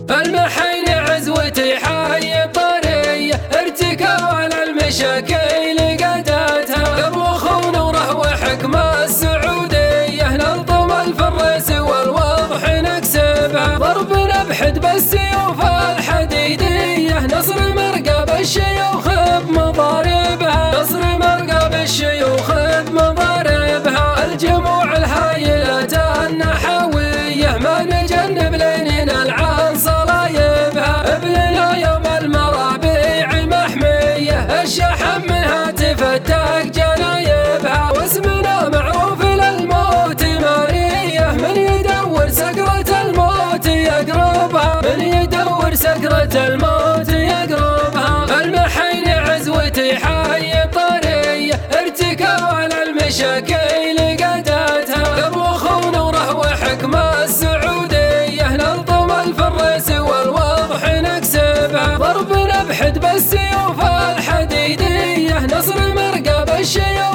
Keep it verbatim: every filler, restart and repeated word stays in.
المحين عزوتي حي طرية ارتكى على المشاكل قادتها قبل خون وره وحكمة السعودية نلطم الفرس والوضح نكسبها ضربنا بحد بالسيوف الحديدية نصر مرقب الشيوخ بمضاربها نصر مرقب الشيوخ بمضاربها الجموع الهايلة النحوية ما نجنب لين نلعن صلايبها ابلنا يوم المرابيع محمية الشحم منها تفتك جنايبها واسمنا معروف للموت مارية من يدور سكرة الموت يقربها من يدور سكرة الموت يقربها المحين عزوتي حي طرية ارتكى على المشاكل قادتها قبل خون وره وحكمة السعودية نلطم الفرس والوضح نكسبها ضربنا بحد بالسيوف الحديدية نصر مرقب الشيوخ